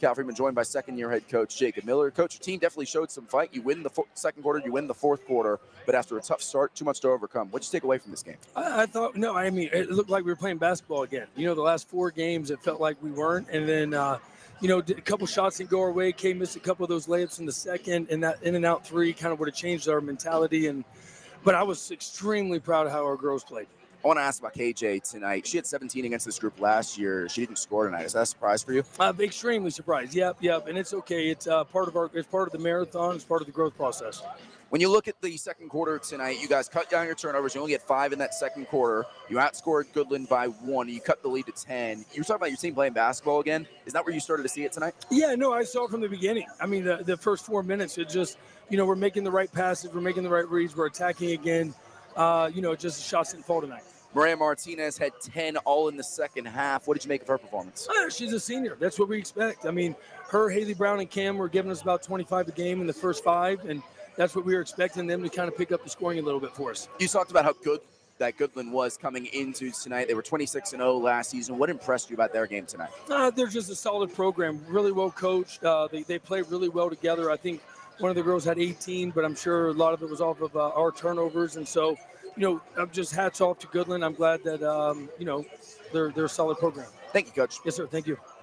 Caffrey. Been joined by second-year head coach Jacob Miller. Coach, your team definitely showed some fight. You win the second quarter, you win the fourth quarter, but after a tough start, too much to overcome. What'd you take away from this game? I thought, no, I mean, it looked like we were playing basketball again. You know, the last 4 games, it felt like we weren't. And then, you know, a couple shots didn't go our way. Kay missed a couple of those layups in the second, and that in and out 3 kind of would have changed our mentality. But I was extremely proud of how our girls played. I want to ask about KJ tonight. She had 17 against this group last year. She didn't score tonight. Is that a surprise for you? Extremely surprised. Yep. And it's okay. It's part of the marathon. It's part of the growth process. When you look at the second quarter tonight, you guys cut down your turnovers. You only had 5 in that second quarter. You outscored Goodland by 1. You cut the lead to 10. You were talking about your team playing basketball again. Is that where you started to see it tonight? Yeah, no, I saw it from the beginning. I mean, the first 4 minutes, it just, you know, we're making the right passes. We're making the right reads. We're attacking again. You know, just the shots didn't fall tonight. Maria Martinez had 10 all in the second half. What did you make of her performance? She's a senior. That's what we expect. I mean, her, Haley Brown, and Cam were giving us about 25 a game in the first 5, and that's what we were expecting them to kind of pick up the scoring a little bit for us. You talked about how good that Goodland was coming into tonight. They were 26-0 last season. What impressed you about their game tonight? They're just a solid program, really well coached. They play really well together. I think one of the girls had 18, but I'm sure a lot of it was off of our turnovers. And so, you know, I'm just hats off to Goodland. I'm glad that, you know, they're a solid program. Thank you, Coach. Yes, sir. Thank you.